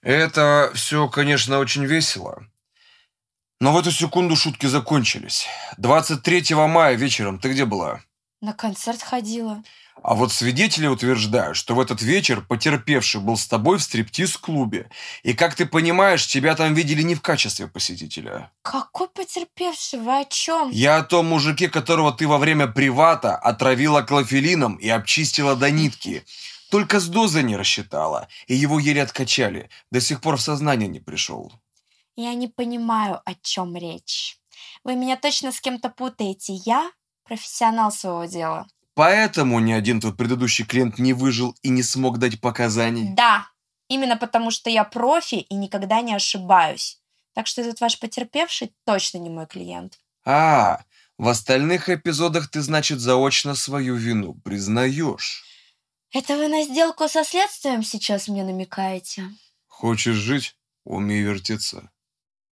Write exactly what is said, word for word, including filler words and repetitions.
Это все, конечно, очень весело. Но в эту секунду шутки закончились. двадцать третьего мая вечером ты где была? На концерт ходила. А вот свидетели утверждают, что в этот вечер потерпевший был с тобой в стриптиз-клубе. И, как ты понимаешь, тебя там видели не в качестве посетителя. Какой потерпевший? Вы о чем? Я о том мужике, которого ты во время привата отравила клофелином и обчистила до нитки. Только с дозой не рассчитала, и его еле откачали. До сих пор в сознание не пришел. Я не понимаю, о чем речь. Вы меня точно с кем-то путаете. Я профессионал своего дела. Поэтому ни один твой предыдущий клиент не выжил и не смог дать показаний. Да, именно потому что я профи и никогда не ошибаюсь. Так что этот ваш потерпевший точно не мой клиент. А, в остальных эпизодах ты, значит, заочно свою вину признаешь. Это вы на сделку со следствием сейчас мне намекаете? Хочешь жить? Умей вертеться.